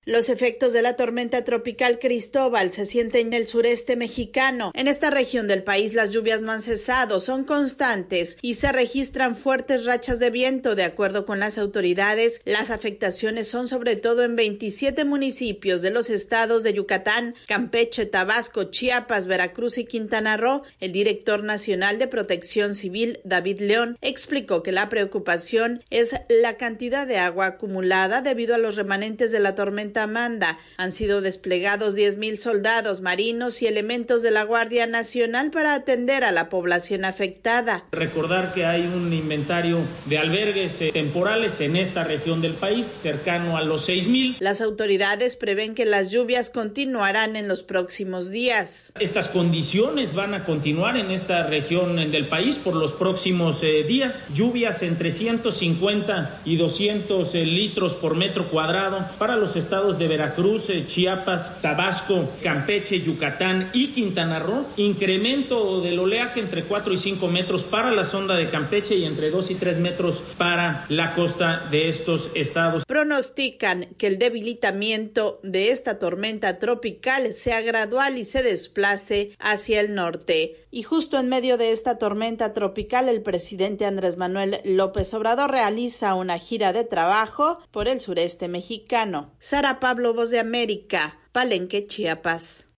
Los efectos de la tormenta tropical Cristóbal se sienten en el sureste mexicano. En esta región del país las lluvias no han cesado, son constantes y se registran fuertes rachas de viento. De acuerdo con las autoridades, las afectaciones son sobre todo en 27 municipios de los estados de Yucatán, Campeche, Tabasco, Chiapas, Veracruz y Quintana Roo. El director nacional de Protección Civil, David León, explicó que la preocupación es la cantidad de agua acumulada debido a los remanentes de la tormenta Amanda. Han sido desplegados 10,000 soldados, marinos y elementos de la Guardia Nacional para atender a la población afectada. Recordar que hay un inventario de albergues temporales en esta región del país, cercano a los 6,000. Las autoridades prevén que las lluvias continuarán en los próximos días. Estas condiciones van a continuar en esta región del país por los próximos días. Lluvias entre 150 y 200 litros por metro cuadrado para los estados de Veracruz, Chiapas, Tabasco, Campeche, Yucatán y Quintana Roo. Incremento del oleaje entre 4 y 5 metros para la sonda de Campeche y entre 2 y 3 metros para la costa de estos estados. Pronostican que el debilitamiento de esta tormenta tropical sea gradual y se desplace hacia el norte. Y justo en medio de esta tormenta tropical, el presidente Andrés Manuel López Obrador realiza una gira de trabajo por el sureste mexicano. Sara Pablo, Voz de América, Palenque, Chiapas.